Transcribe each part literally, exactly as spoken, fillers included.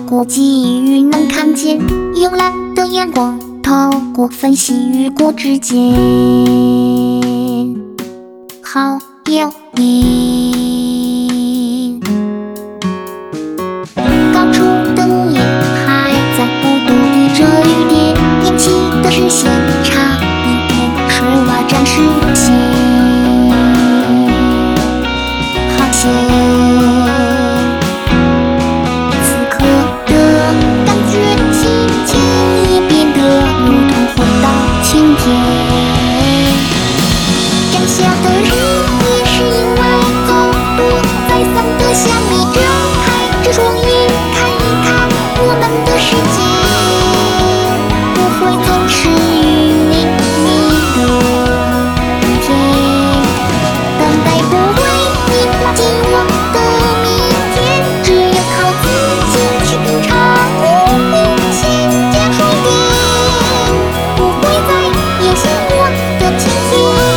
过机遇能看见慵懒的眼光，透过分析与果之间，好有瘾。高处的午夜还在不度滴着雨点，引起的视线差一点水洼沾湿线，好险。像你睁开这双眼，看一看我们的世界，不会总是与你你的天，等待不会你拉近我的明天，只有靠自己去品尝无比新鲜水点，不会再有心我的晴天。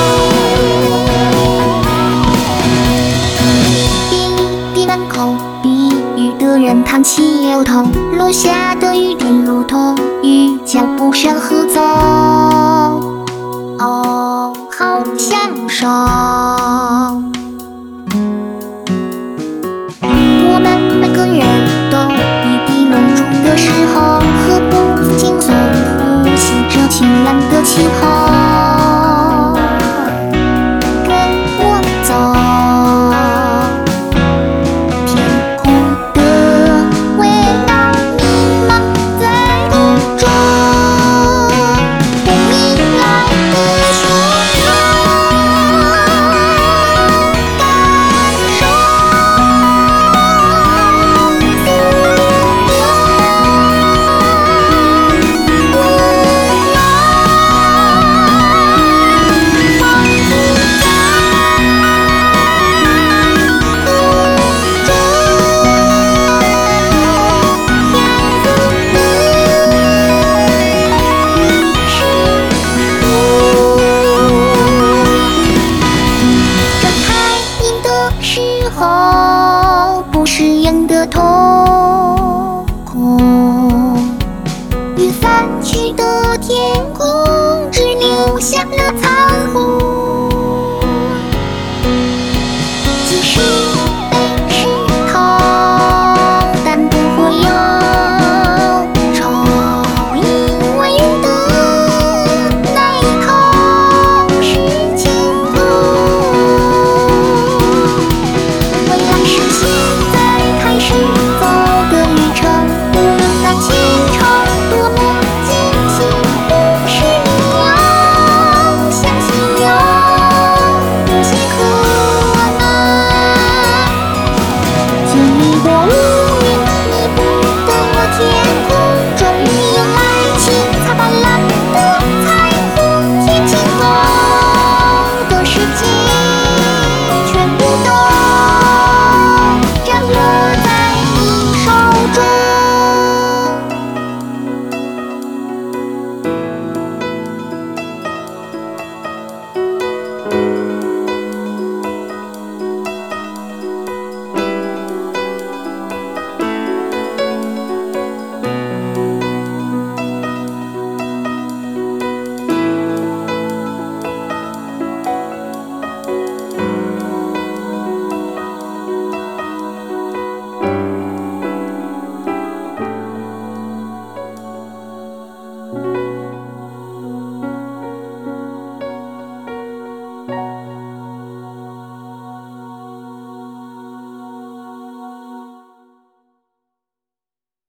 门口避雨的人叹气摇头，落下的雨点如同雨脚步声合奏，哦，好享受。我们每个人都一滴轮入的时候，何不轻松呼吸着晴朗的气候。